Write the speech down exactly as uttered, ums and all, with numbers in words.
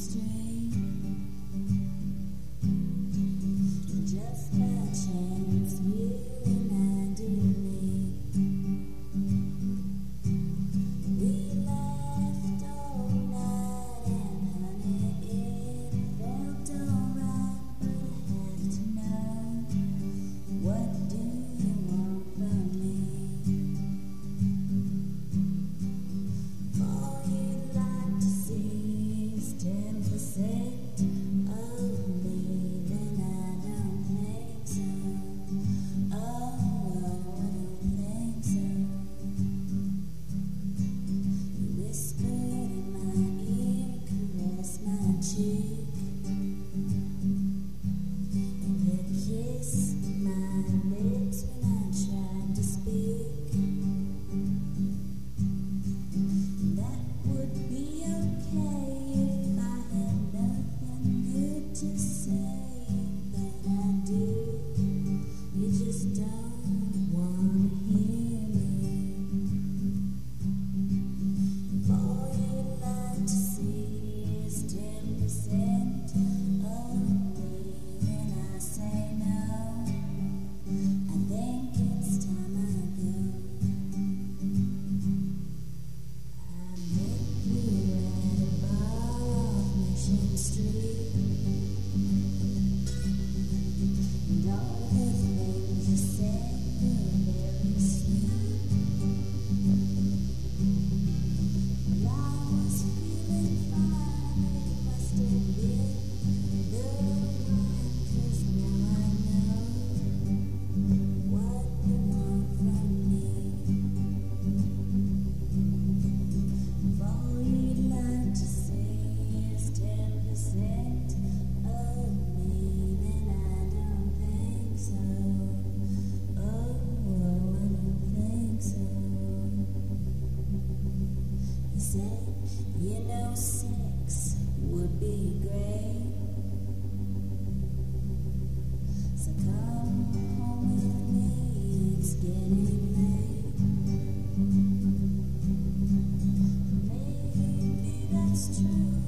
street. Just by chance, you reminded me. We laughed all night and honey, it felt alright, but I have to know, what do you want from me? All you'd like to see is ten percent of me, then I don't think so. Oh, I don't think so. You whispered in my ear, caressed my cheek, and you kissed my lips when I tried to speak. That would be okay if I had nothing good to say, but I do. You just don't want to hear me. If all you'd like to see is ten percent of me, then I say no. I think it's time I go. I met you at a bar off Mission Street, and all the things you said were very sweet. But I was feeling fine, it must have been the wine, 'cause now I know what you want from me. If all you'd like to see is ten percent of me, then I don't think so. Oh, I don't think so. You said, you know, sex would be great, so come home with me, it's getting late. Maybe that's true.